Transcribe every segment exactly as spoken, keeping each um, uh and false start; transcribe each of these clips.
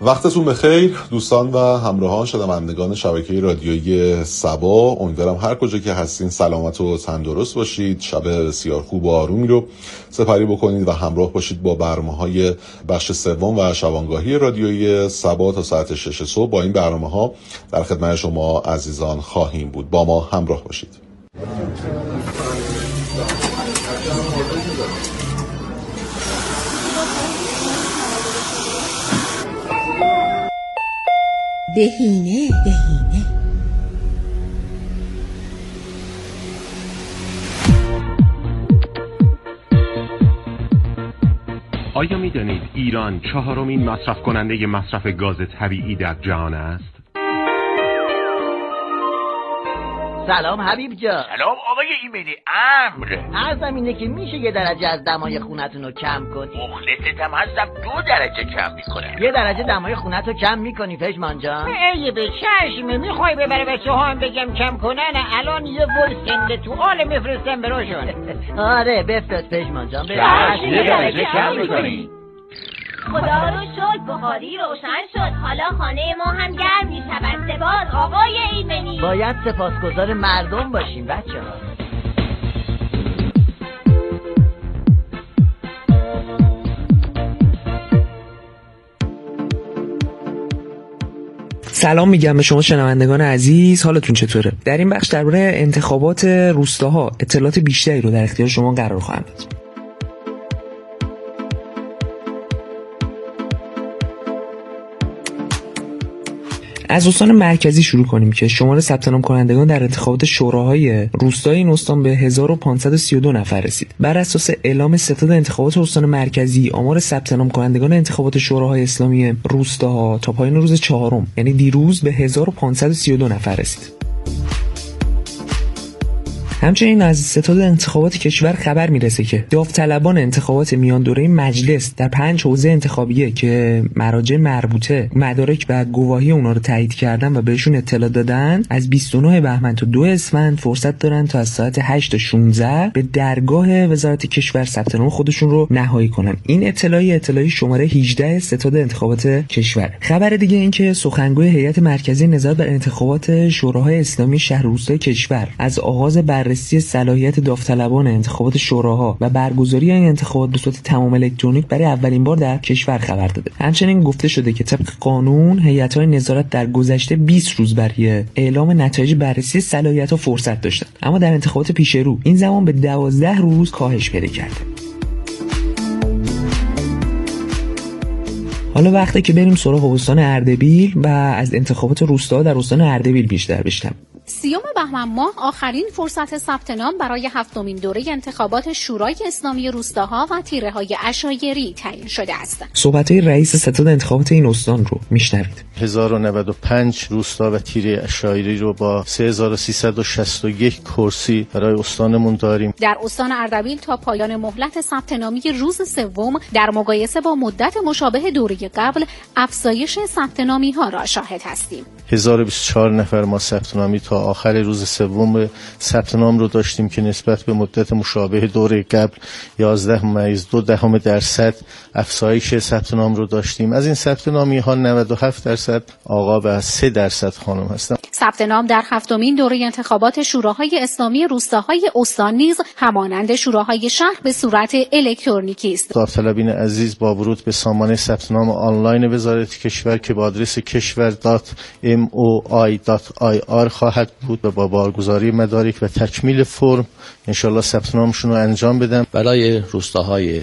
وقتتون بخیر دوستان و همراهان شنوندگان شبکه رادیویی سبا. امیدوارم هر کجا که هستین سلامت و تندرست باشید. شب بسیار خوب و آرومی رو سپری بکنید و همراه باشید با برنامه‌های بخش سوم و شبانگاهی رادیویی سبا تا ساعت شش صبح. با این برنامه‌ها در خدمت شما عزیزان خواهیم بود. با ما همراه باشید. بهینه بهینه آیا می دانید ایران چهارمین مصرف کننده مصرف گاز طبیعی در جهان است؟ سلام حبیب جان. سلام آقای ایمنی. امر عرضم اینه که میشه یه درجه از دمای خونتون رو کم کنی؟ مخلصتم هستم. دو درجه کم میکنم. یه درجه دمای خونت رو کم میکنی پژمان جان؟ ای به چشمه میخوای ببره به سوهان بگم کم کنن؟ الان یه ول سنده تو آل میفرستم براشون. آره بفرست پژمان جان. یه درجه کم میکنی. خدا رو شکر بخاری روشن شد. حالا خانه ما هم گرم میشود. سپاس آقای ایمنی. باید سپاسگزار مردم باشیم بچه ها. سلام میگم به شما شنوندگان عزیز، حالتون چطوره؟ در این بخش درباره انتخابات روستاها اطلاعات بیشتری رو در اختیار شما قرار خواهم داد. از استان مرکزی شروع کنیم که شمار ثبت نام کنندگان در انتخابات شوراهای روستایی این استان به هزار و پانصد و سی و دو نفر رسید. بر اساس اعلام ستاد انتخابات استان مرکزی، آمار ثبت نام کنندگان انتخابات شوراهای اسلامی روستاها تا پایان روز چهارم یعنی دیروز به هزار و پانصد و سی و دو نفر رسید. همچنین از ستاد انتخابات کشور خبر میرسه که داوطلبان انتخابات میان دوره مجلس در پنج حوزه انتخابیه که مراجع مربوطه مدارک و گواهی اونا رو تایید کردن و بهشون اطلاع دادن، از بیست و نه بهمن تا دو اسفند فرصت دارن تا از ساعت هشت تا شانزده به درگاه وزارت کشور ثبت نام خودشون رو نهایی کنن. این اطلاعی اطلاعی شماره هجده ستاد انتخابات کشور. خبر دیگه این که سخنگوی هیئت مرکزی نظارت بر انتخابات شوراهای اسلامی شهر روستای کشور از آغاز بررسی صلاحیت داوطلبان انتخابات شوراها و برگزاری این انتخابات به صورت تمام الکترونیک برای اولین بار در کشور خبر داده. همچنین گفته شده که طبق قانون هیئت‌های نظارت در گذشته بیست روز برای اعلام نتایج بررسی صلاحیت‌ها فرصت داشتند، اما در انتخابات پیش رو این زمان به دوازده روز کاهش پیدا کرده. حالا وقته که بریم سراغ استان اردبیل و از انتخابات روستا در استان اردبیل بیشتر بشنویم. سیوم بهمن ماه آخرین فرصت ثبت نام برای هفتمین دوره انتخابات شورای اسلامی روستاها و تیره‌های عشایری تعیین شده است. صحبت‌های رئیس ستاد انتخابات این استان رو میشنوید. هزار و نود و پنج روستا و تیره عشایری رو با سه هزار و سیصد و شصت و یک کرسی برای استانمون داریم. در استان اردبیل تا پایان مهلت ثبت نامی روز سوم در مقایسه با مدت مشابه دوره قبل افزایش ثبت نامی‌ها را شاهد هستیم. هزار و بیست و چهار نفر ما ثبت نامی تا آخر روز سوم ثبت نام رو داشتیم که نسبت به مدت مشابه دوره قبل یازده ممیز دو دهم درصد افزایش ثبت نام رو داشتیم. از این ثبت نامی ها نود و هفت درصد آقا و سه درصد خانم هستند. ثبت نام در هفتمین دوره انتخابات شوراهای اسلامی روستاهای استان نیز همانند شوراهای شهر به صورت الکترونیکی است. داوطلبین عزیز با ورود به سامانه ثبت نام آنلاین وزارت کشور که با آدرس کشور دات ام او آی دات آی آر خواهد بود و با بارگذاری مدارک و تکمیل فرم انشالله ثبت نامشون رو انجام بدم. برای روستاهای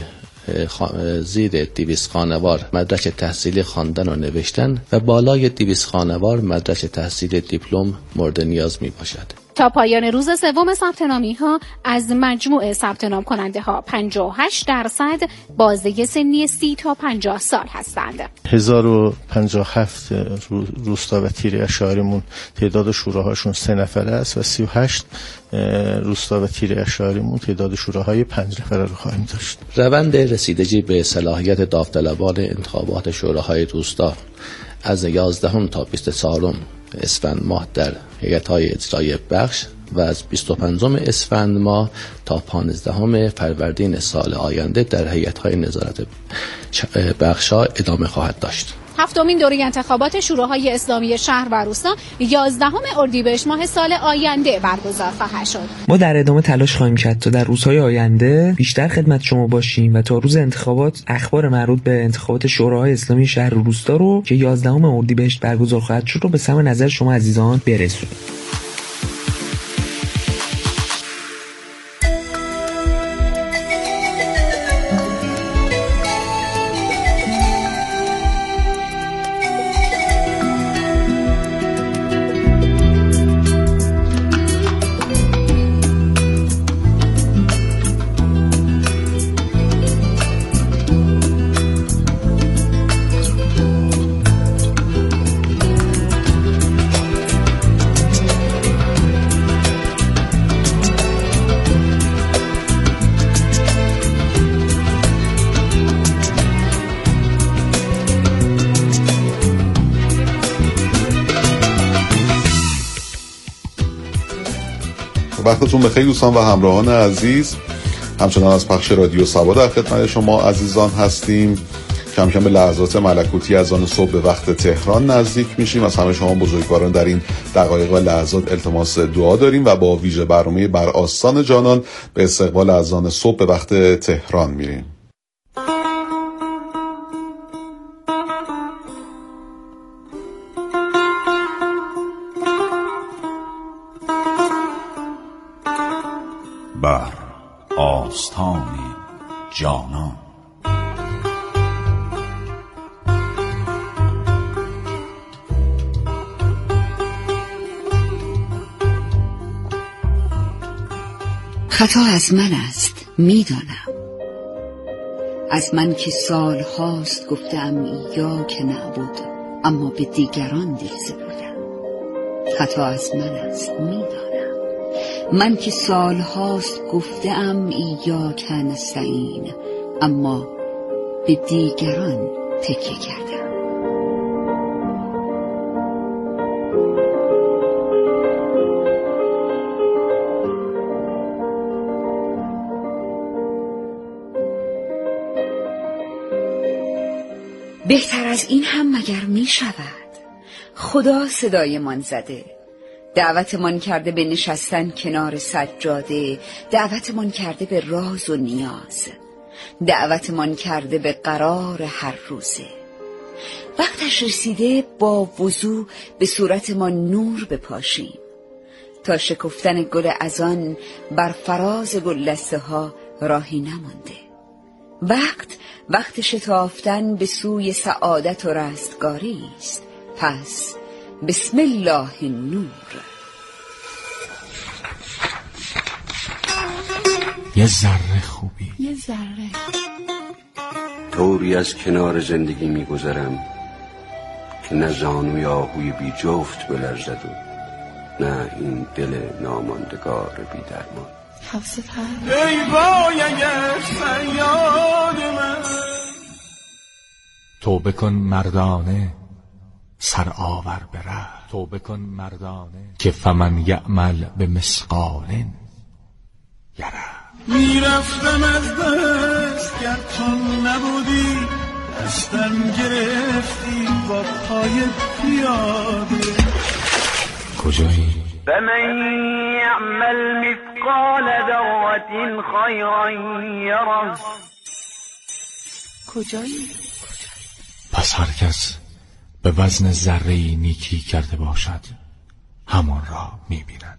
زیر دویست خانوار مدرک تحصیلی خواندن و نوشتن و بالای دویست خانوار مدرک تحصیل دیپلم مورد نیاز می باشد. تا پایان روز سوم ثبت نامی ها از مجموع ثبت نام کننده ها پنجاه و هشت درصد بازه سنی سی تا پنجاه سال هستند. هزار و پنجاه و هفت روستا و تیره اشعاریمون تعداد شوراهاشون سه نفره است و سی و هشت روستا و تیره اشعاریمون تعداد شوراهای پنج نفره رو خواهیم داشت. روند رسیدگی به صلاحیت داوطلبان انتخابات شوراهای روستا از یازدهم تا بیست و چهارم اسفند ماه در هیئت‌های اجرایی بخش و از بیست و پنجم اسفند ماه تا پانزدهم فروردین سال آینده در هیئت‌های نظارت بخش‌ها ادامه خواهد داشت. هفتمین دوره انتخابات شوراهای اسلامی شهر و روستا یازدهم اردیبهشت ماه سال آینده برگزار خواهد شد. ما در ادامه تلاش خواهیم کرد تا در روزهای آینده بیشتر خدمت شما باشیم و تا روز انتخابات اخبار مربوط به انتخابات شوراهای اسلامی شهر و روستا رو که یازدهم اردیبهشت برگزار خواهد شد رو به سمع نظر شما عزیزان برسونیم. وقتتون بخیر دوستان و همراهان عزیز، همچنان از پخش رادیو سبا در خدمت شما عزیزان هستیم. کم کم به لحظات ملکوتی از آن صبح به وقت تهران نزدیک میشیم. از همه شما بزرگواران در این دقایق و لحظات التماس دعا داریم و با ویژه برنامه بر آستان جانان به استقبال از آن صبح به وقت تهران میریم. بر آستان جانان. خطا از من است میدانم، از من که سال هاست گفتم ایاک نعبد اما به دیگران دل سپردم. خطا از من است میدانم، من که سال هاست گفتم ایاک نستعین اما به دیگران تکیه کردم. بهتر از این هم مگر می شود؟ خدا صدایمان زده، دعوتمان کرده به نشستن کنار سجاده، دعوتمان کرده به راز و نیاز، دعوتمان کرده به قرار هر روزه. وقتش رسیده با وضو به صورتمان نور بپاشیم تا شکفتن گل ازان بر فراز گلدسته ها راهی نمانده. وقت وقت شتافتن به سوی سعادت و رستگاری است. پس بسم الله نور. یه ذره خوبی، یه ذره طوری از کنار زندگی میگذرم که نه زانوی آهوی بی جفت بلرزد و نه این دل ناماندگار بی درمان. حوست هست ای وای اگر فریاد من. توبه کن مردانه سر آور بره، توبه کن مردانه که فمن یعمل به مثقال یره. میرفتم از دست گر تو نبودی، دستم گرفتی با پای پیاده. کجایی؟ فمن یعمل مثقال ذرة خیرا یره. کجایی؟ پس هر کس به وزن ذره‌ای نیکی کرده باشد همان را می‌بیند.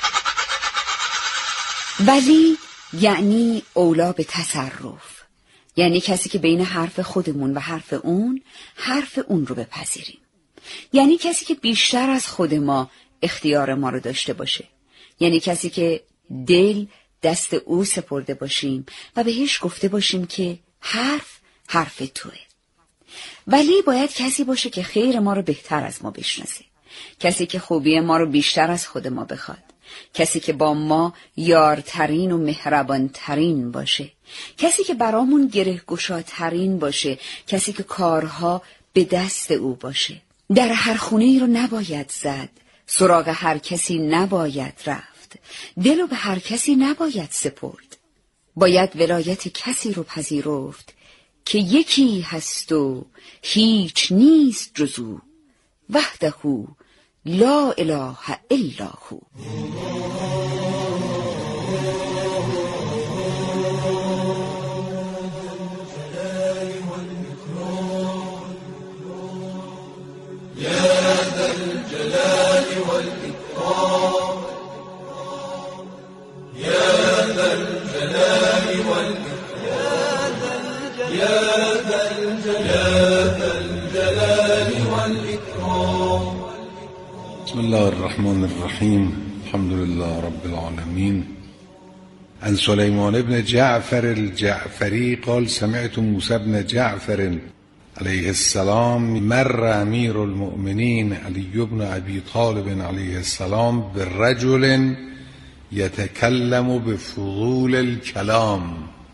ولی یعنی اولا به تصرف، یعنی کسی که بین حرف خودمون و حرف اون حرف اون رو بپذیریم، یعنی کسی که بیشتر از خود ما اختیار ما رو داشته باشه، یعنی کسی که دل دست او سپرده باشیم و بهش گفته باشیم که حرف حرف توه. ولی باید کسی باشه که خیر ما رو بهتر از ما بشناسه، کسی که خوبی ما رو بیشتر از خود ما بخواد، کسی که با ما یارترین و مهربانترین باشه، کسی که برامون گره گشاترین باشه، کسی که کارها به دست او باشه. در هر خونه ای رو نباید زد، سراغ هر کسی نباید رفت، دلو به هر کسی نباید سپرد. باید ولایت کسی رو پذیرفت که یکی هست و هیچ نیست جزو، وحده لا اله الا هو. بسم الله الرحمن الرحیم. الحمد لله رب العالمین. عن سلیمان بن جعفر الجعفری قال سمعت موسى بن جعفر علیه السلام مر امیر المؤمنین علی بن ابی طالب علیه السلام برجل یتکلم بفضول الکلام.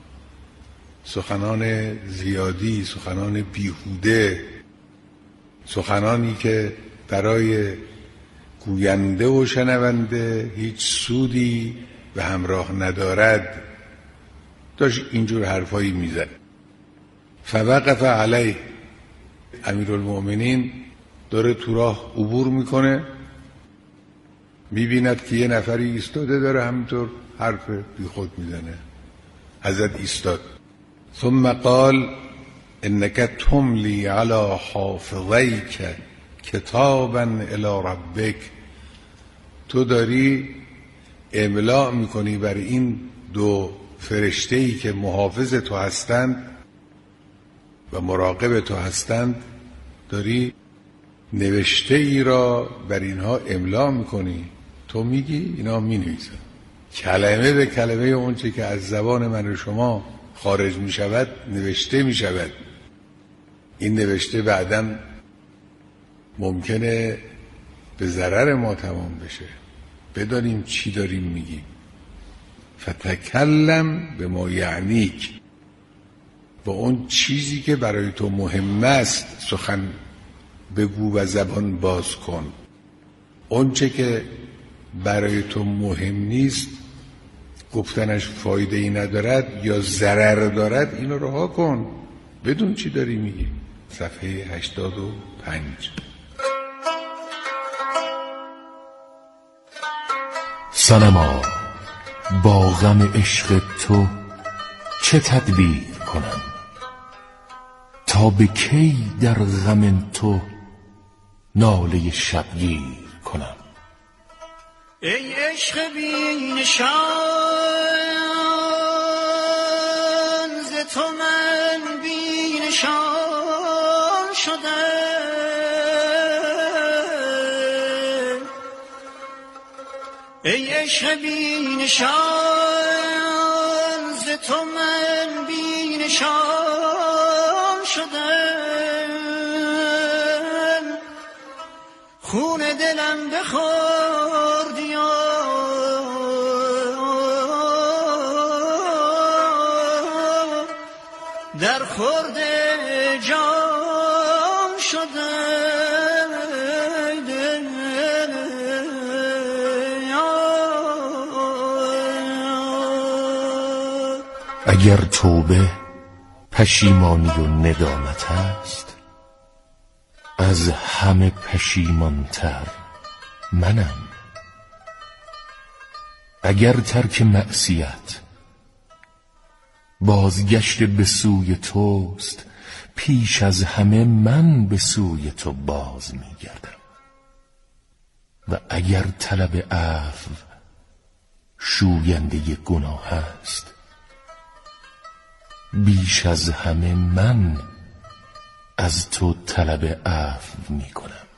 سخنان زیادی، سخنان بیهوده، سخنانی که برای گوینده و شنونده هیچ سودی به همراه ندارد، داشت اینجور حرفایی میزد. فوقف علیه، امیرالمؤمنین داره تو راه عبور میکنه، میبیند که یه نفری ایستاده داره همینطور حرف بی خود میزنه. حضرت ایستاد. ثم قال انک تملی علی حافظیک کتابا الی ربک. تو داری املاء میکنی بر این دو فرشته‌ای که محافظ تو هستند و مراقب تو هستند، داری نوشته ای را بر اینها املاء میکنی. تو میگی اینا مینویسن کلمه به کلمه اون چه که از زبان من و شما خارج میشود نوشته میشود. این نوشته بعداً ممکنه به ضرر ما تمام بشه، بدانیم چی داریم میگیم. فتکلم به ما یعنیک، با اون چیزی که برای تو مهم است سخن بگو و زبان باز کن. اون چه که برای تو مهم نیست، گفتنش فایده ای ندارد یا ضرر دارد، اینو رها کن، بدون چی داری میگی. صفحه هشتاد و پنج. صنما با غم عشق تو چه تدبیر کنم، تا به کی در غم تو ناله شبگیر کنم. ای عشق بی نشان ز تو من بی نشان شدم. ای عشق بی نشان ز تو من بی نشان شدم. خون دلم بخوردی و در خورد جان شدم. اگر توبه پشیمانی و ندامت است، از همه پشیمانتر منم. اگر ترک معصیت بازگشت به سوی توست، پیش از همه من به سوی تو باز میگردم. و اگر طلب عفو شوینده گناه است، بیش از همه من از تو طلب عفو می کنم.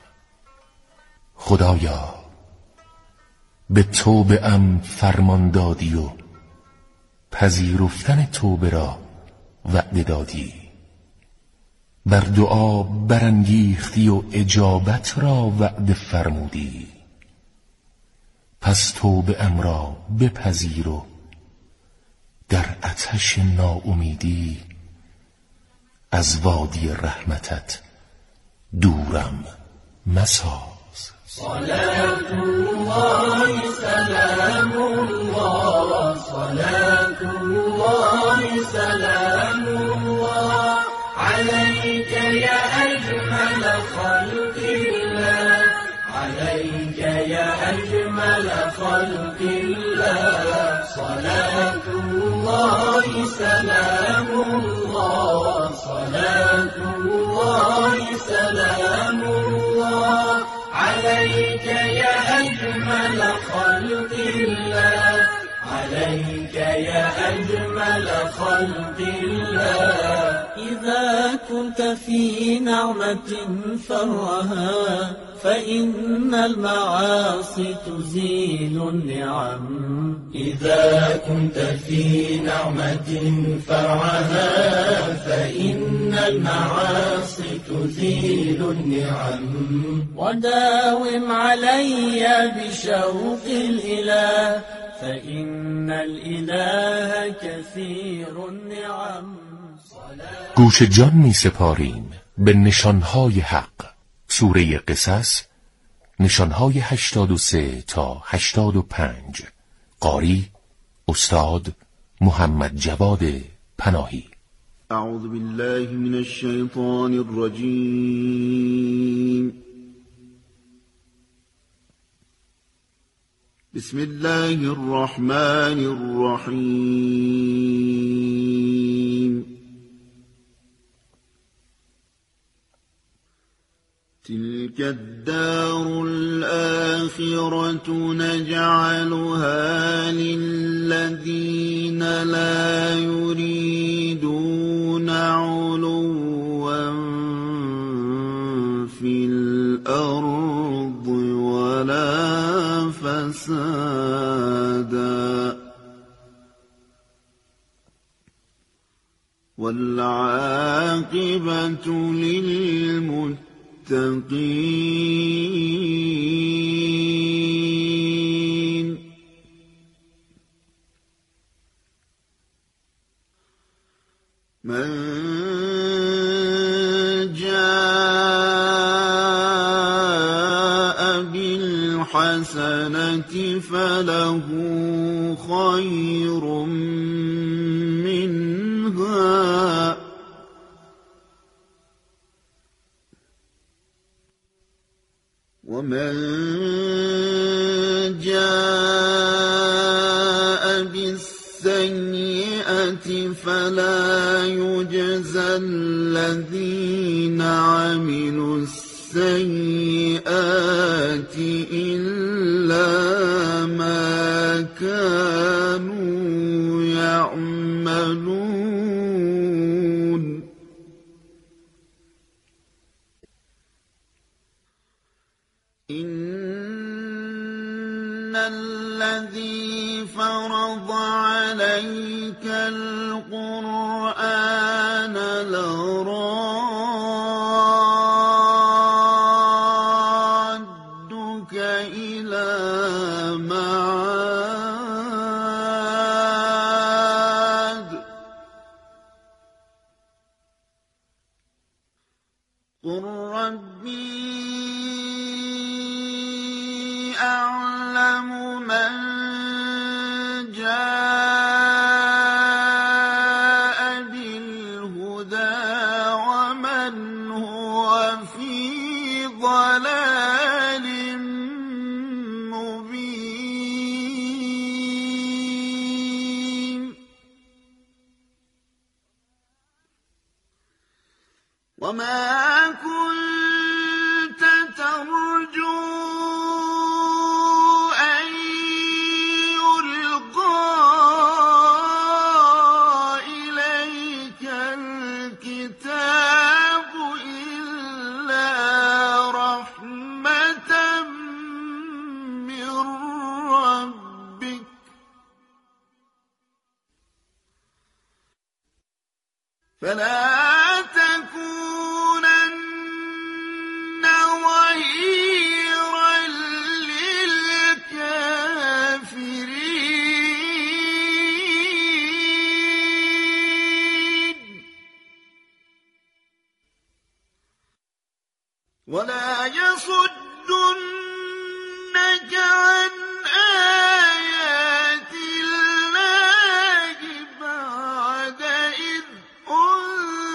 خدایا به توبه ام فرمان دادی و پذیرفتن توبه را وعده دادی، بر دعا برانگیختی و اجابت را وعده فرمودی. پس توبه ام را بپذیر و در آتش ناامیدی از وادی رحمتت دورم مساز. صلاة الله سلام الله، صلاة الله سلام الله عليك يا أجمل خلق الله صلاة الله سلام الله صلاة الله سلام الله عليك يا أجمل خلق الله عليك يا أجمل خلق الله إذا كنت في نعمة فرها فإن المعاصي تزيل النعم إذا كنت في نعمة فرعها فإن المعاصي تزيل النعم وداوم علي بشوق الإله فإن الإله كثير النعم گوش جان می سپاریم به نشانهای حق. سوره قصص نشانهای هشتاد و سه تا هشتاد و پنج. قاری استاد محمد جواد پناهی. اعوذ بالله من الشیطان الرجیم. بسم الله الرحمن الرحیم. تلك الدار الآخرة نجعلها للذين لا يريدون علوا في الأرض ولا فسادا والعاقبة للمتقين المتقين. من جاء بالحسنة فله خير منها ومن جاء بالسيئة فلا يجزى الذين عملوا السيئات إلا ما كانوا يعملون. إن الذي فرض عليك القرآن لرادك إلى معاد قل ربي أعلم من جاء بالهدى ومن هو في ضلال مبين. وما كنت ترجو فلا تكونن ظهيرا للكافرين ولا يصدنك عن آيات الله بعد إذ أنزلت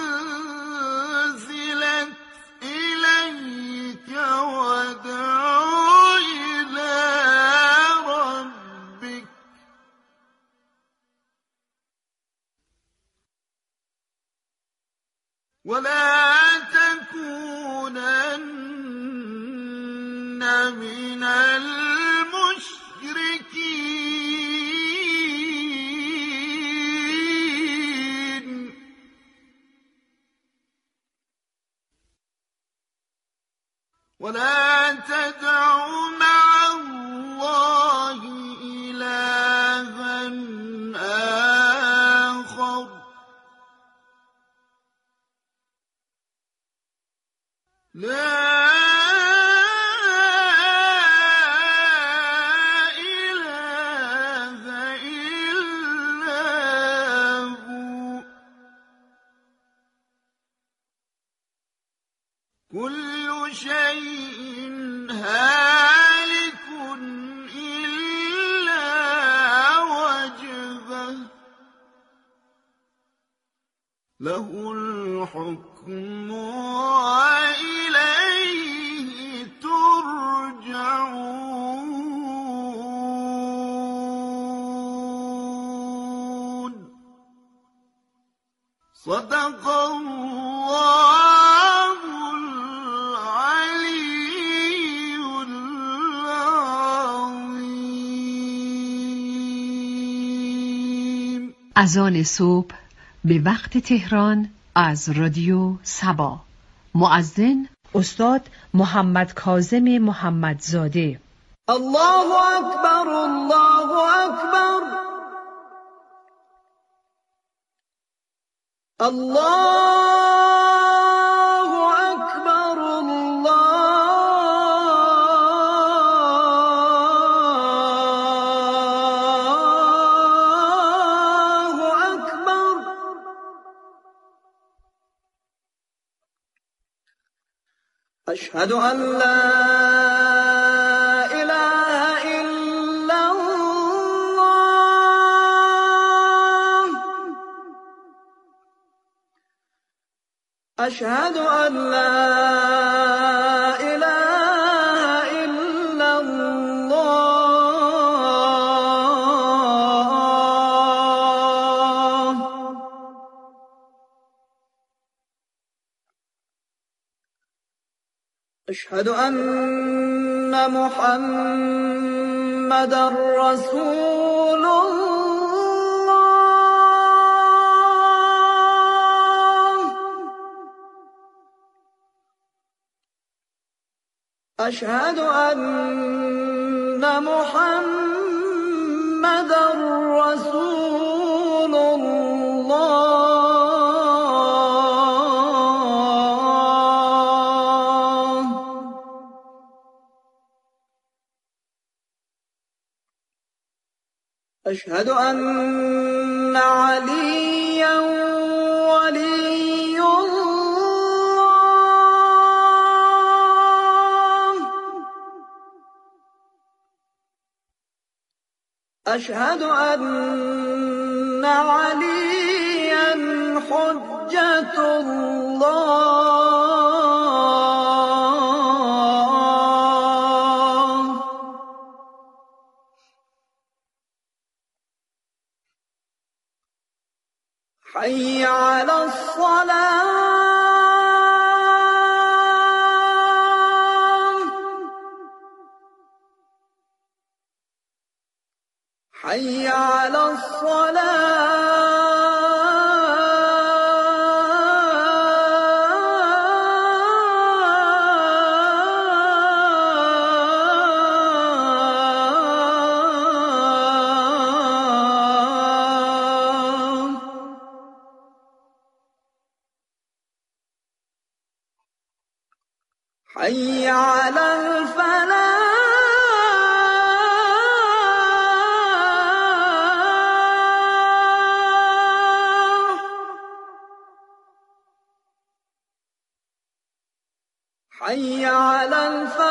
من المشركين ولا تدع مع الله إلها آخر لا إله إلا هو كل شيء هالك إلا وجهه له الحكم وإليه ترجعون صدق الله العلي العظيم. اذان صبح به وقت تهران از رادیو سبا. مؤذن استاد محمد کاظم محمدزاده. الله اکبر الله اکبر الله اکبر الله اکبر اشهد ان لا اله الا الله اشهد ان لا اله الا الله اشهد ان محمدا رسول الله اشهد ان محمدا رسول الله أشهد أن عليا ولي الله أشهد أن عليا حجة الله حي على الصلاة حي على الصلاة حي على الفلاح حي على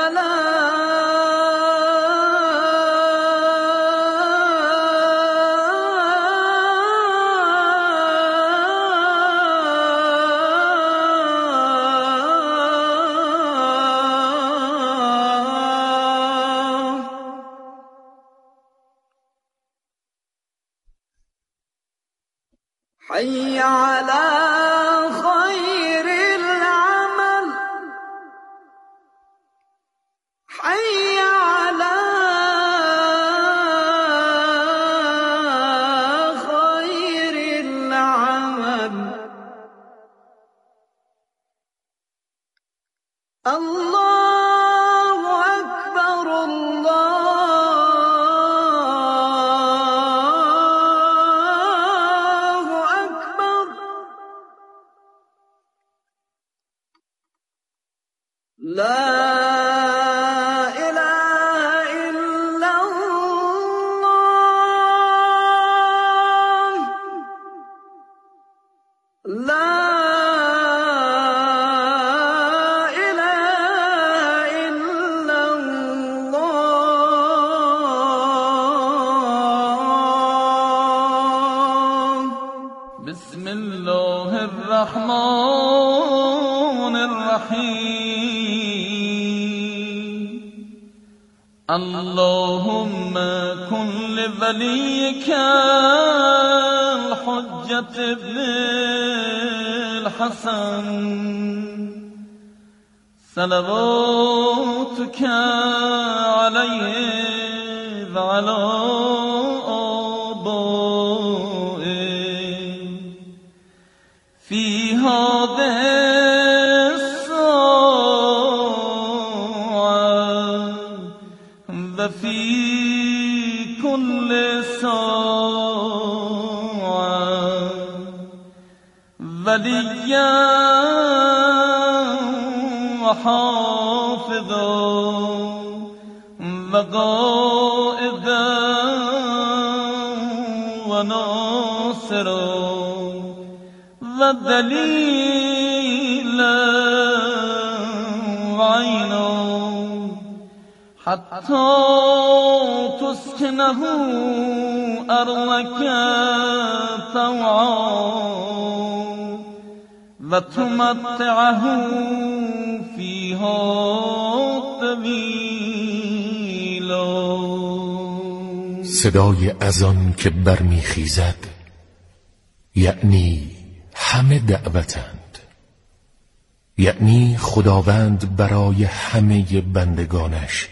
الفلاح حي على خير العمل حي على خير العمل الله أكبر الله أكبر لا إله إلا الله لا بسم الله الرحمن الرحيم اللهم كن لوليك الحجة ابن الحسن صلواتك عليه وعلى في هذه الساعة وفي كل ساعة وليا وحافظا وقائدا وناصرا ودليلا وعينا حتى تسكنه أرضك طوعا وتمتعه فيها طويلا. صدای اذان که برمیخیزد یعنی همه دعوتند، یعنی خداوند برای همه بندگانش